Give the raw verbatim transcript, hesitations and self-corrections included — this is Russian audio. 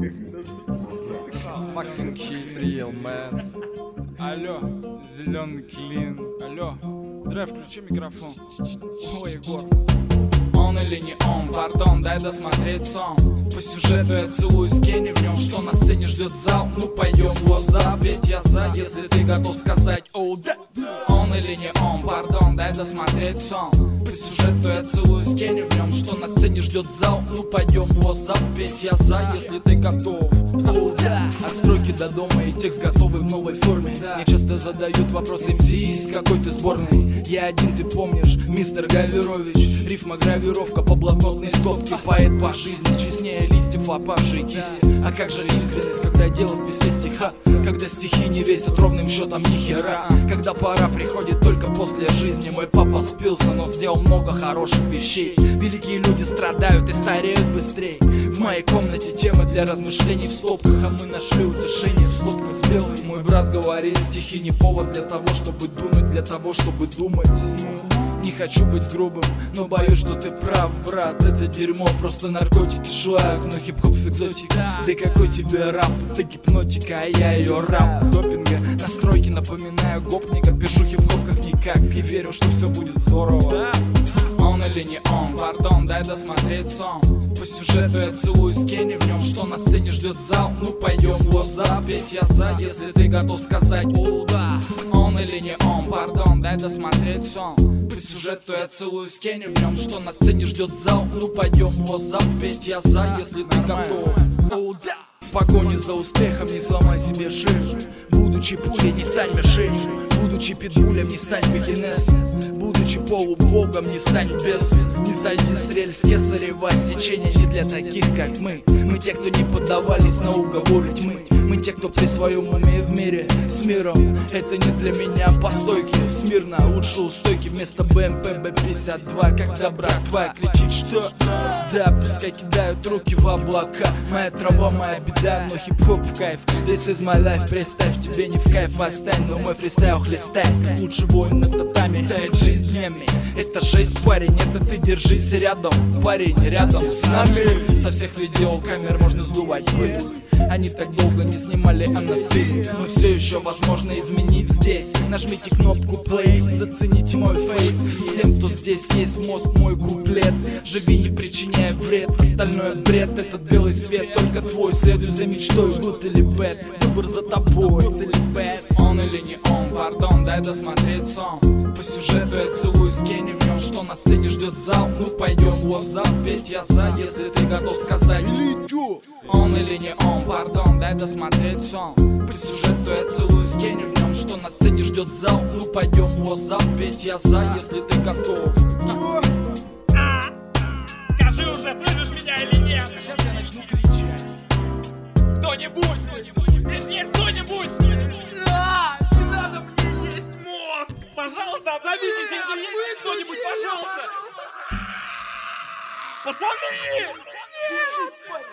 Fucking shit real, man. Алло, зеленый клин. Алло, драйв, включи микрофон. Ой, Егор. Он или не он, пардон, дай досмотреть сон. По сюжету я целую скини в нем, что на сцене ждет зал. Ну пойдем, лоза, ведь я за, если ты готов сказать оу да. Он или не он, пардон, дай досмотреть сон. По сюжету я целую скини в нем, что на сцене ждет зал. Ну пойдем, лоза, ведь я за, если ты готов. Оу да. От стройки до дома и текст готовый в новой форме. Мне часто задают вопрос эм си, из какой ты сборной. Я один, ты помнишь, мистер Гавирович. Рифма гравировка по блокнотной стопке. Поэт по жизни, честнее листьев опавшей кисти. А как же искренность, когда дело в письме стиха? Когда стихи не весят ровным счетом ни хера. Когда пора приходит только после жизни. Мой папа спился, но сделал много хороших вещей. Великие люди страдают и стареют быстрее. В моей комнате темы для размышлений в стопках, а мы нашли утешение в стопках с белой. Мой брат говорит, стихи не повод для того, чтобы думать, для того, чтобы думать. Не хочу быть грубым, но боюсь, что ты прав, брат. Это дерьмо, просто наркотики шуак. Но хип-хоп с экзотикой, да какой тебе рап? Ты гипнотика, а я ее рап. Допинга, настройки, напоминаю гопника. Пишу хип-хоп как никак и верю, что все будет здорово. Он или не он, пардон, дай досмотреть сон. По сюжету я целую скини в нем, что на сцене ждет зал. Ну пойдем, лоза, ведь я за, если ты готов сказать оу да. Он или не он, пардон, дай досмотреть сон. По сюжету я целую скини в нем, что на сцене ждет зал. Ну пойдем, лоза, ведь я за, если ты готов. Оу да. В погоне за успехом не сломай себе шею. Будучи пулей, не стань мишенью. Будучи питбулем, не стань бекинесом. Будучи полубогом, не стань бесом. Не сойди с рельс кесарева сечение не для таких, как мы. Мы те, кто не поддавались на уговоры тьмы. Мы те, кто при своем уме в мире с миром. Это не для меня по стойке. Смирно, лучше у стойки вместо бэ эм пэ бэ пятьдесят два. Когда брат твоя кричит, что да, пускай кидают руки в облака. Моя трава, моя беда, но хип-хоп в кайф. This is my life, представь, тебе не в кайф остань. Но мой фристайл хлестает, как лучший воин на татами. Тает жизнь днями, это жесть, парень. Это ты держись рядом, парень, рядом с нами. Со всех видеокамер можно сдувать пыль. Они так долго не снимали о нас фильм, но все еще возможно изменить здесь. Нажмите кнопку play, зацените мой фейс. Всем, кто здесь есть, в мозг мой куплет. Живи, не причиняя вред, остальное бред. Этот белый свет только твой, следуй за мечтой. Good или bad, выбор за тобой. Good или bad. Он или не он, пардон, дай досмотреть сон. По сюжету я целую скини в нем, что на сцене ждет зал. Ну пойдем, лоза, ведь я за, если ты готов сказать или чё? Он или не он, пардон, дай досмотреть сон. По сюжету я целую скини в нем, что на сцене ждет зал. Ну пойдем, лоза, ведь я за, если ты готов. Чё? А? Скажи уже, слышишь меня или нет? Сейчас я начну кричать. Кто-нибудь! Здесь есть кто-нибудь! А, не надо, мне есть мозг! Пожалуйста, отзовитесь, если есть кто-нибудь, пожалуйста! Пацаны! Держись, парень!